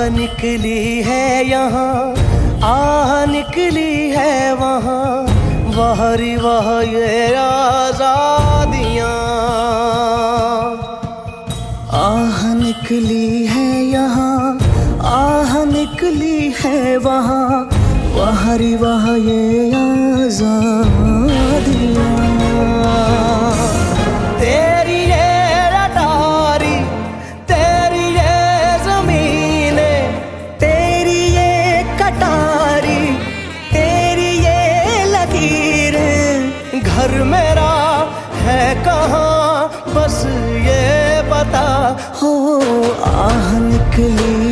निकली है यहाँ, आह निकली है वहाँ, बाहरी वह ये आजादियाँ। आह निकली है यहाँ, आह निकली है वहाँ, बाहरी वह ये आजादियाँ। तेरी ये अटारी, तेरी ये ज़मीने, तेरी ये कटारी, तेरी ये लकीरें, घर मेरा है कहाँ बस ये बता। हो आह निकली